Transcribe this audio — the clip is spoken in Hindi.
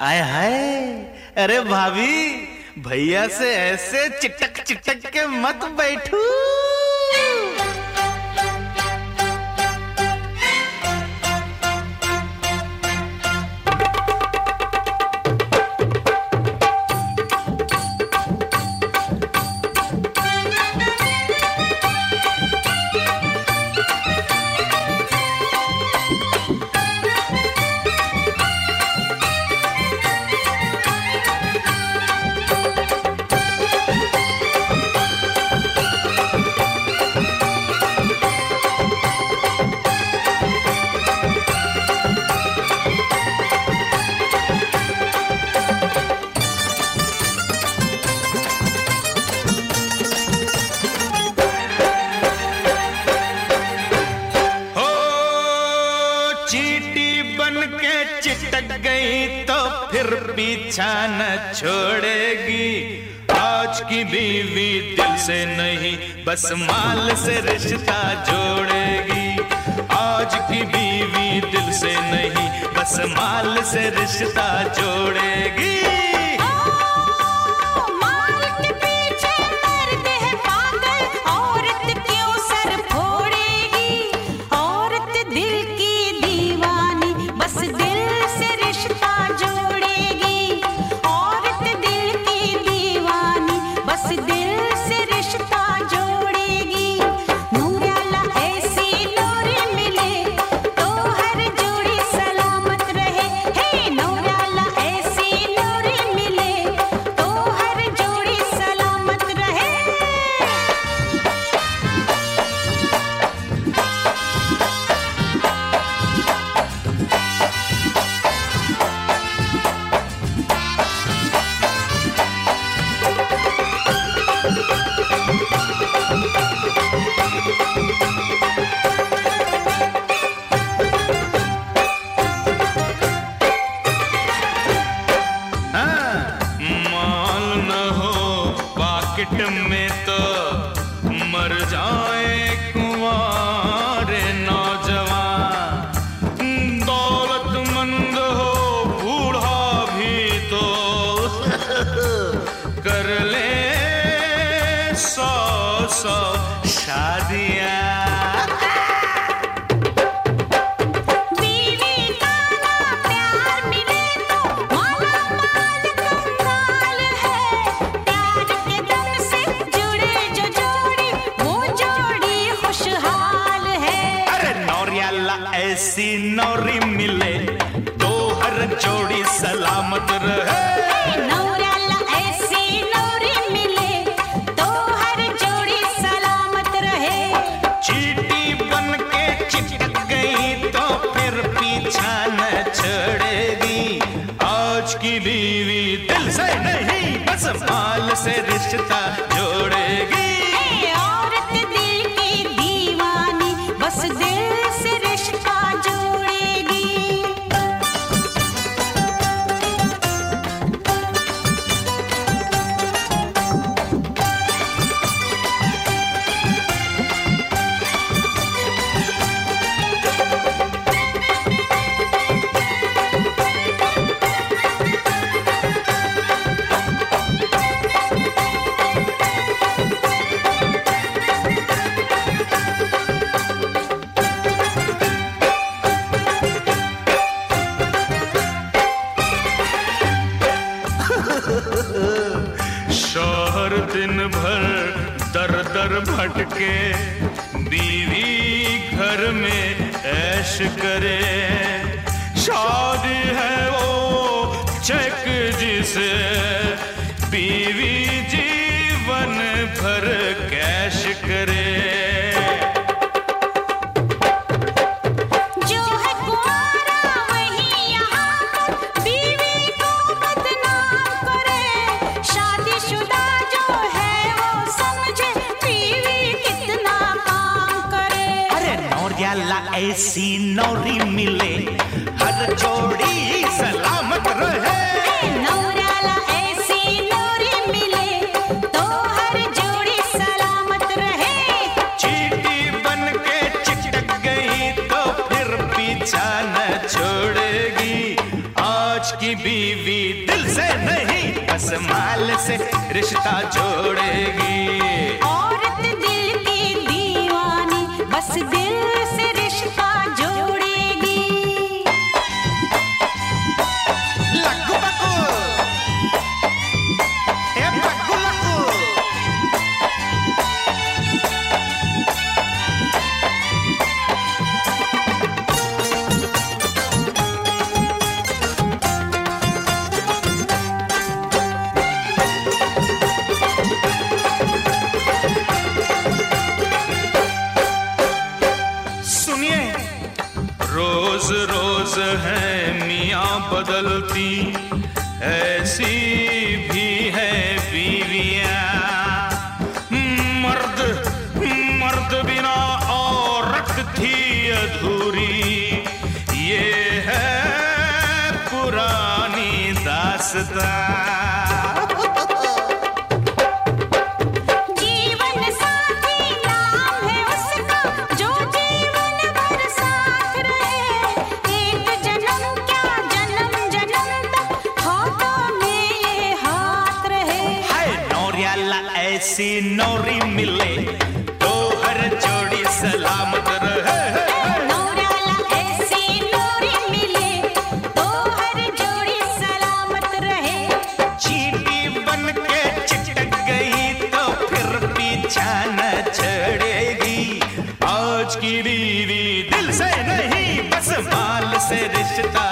आय हाय, अरे भाभी, भैया से ऐसे चिटक चिटक के मत बैठू। चिटक गई तो फिर पीछा न छोड़ेगी। आज की बीवी दिल से नहीं बस माल से रिश्ता जोड़ेगी। आज की बीवी दिल से नहीं बस माल से रिश्ता जोड़ेगी। में तो मर जाए कुंवारे नौजवान, दौलतमंद हो बूढ़ा भी तो कर ले 100 शादियां। ऐसी नौरी मिले तो हर जोड़ी सलामत रहे। नौरियाला ऐसी नौरी मिले तो हर जोड़ी सलामत रहे। चींटी बन के चिपक गई तो फिर पीछा न छोड़ेगी। आज की बीवी दिल से नहीं बस माल से रिश्ता जोड़ेगी। औरत दिल की दीवानी बस दिल से रिश्ता शौहर दिन भर दर दर भटके, बीवी घर में ऐश करे। शादी है वो चेक जिसे बीवी जीवन भर कैश करे। ऐसी नौरी मिले हर जोड़ी सलामत रहे। नौरियाला ऐसी नौरी मिले तो हर जोड़ी सलामत रहे। चींटी बन के चिपक गई तो फिर पीछा न छोड़ेगी। आज की की बीवी दिल से नहीं बस माल से रिश्ता जोड़ेगी। औरत दिल की दीवानी बस दिल से रिश्ता जोड़ेगी। लक्कू बक्कू, ए बक्कू लक्कू। रोज रोज है मियाँ बदलती, ऐसी भी है बीवियाँ। मर्द मर्द बिना औरत थी अधूरी, ये है पुरानी दास्तां। ऐसी नौरी मिले तो हर जोड़ी सलामत रहे। नौरियाला ऐसी नौरी मिले तो हर जोड़ी सलामत रहे। चींटी बन के चिटक गई तो फिर पीछा न छोड़ेगी। आज की बीवी दिल से नहीं बस माल से रिश्ता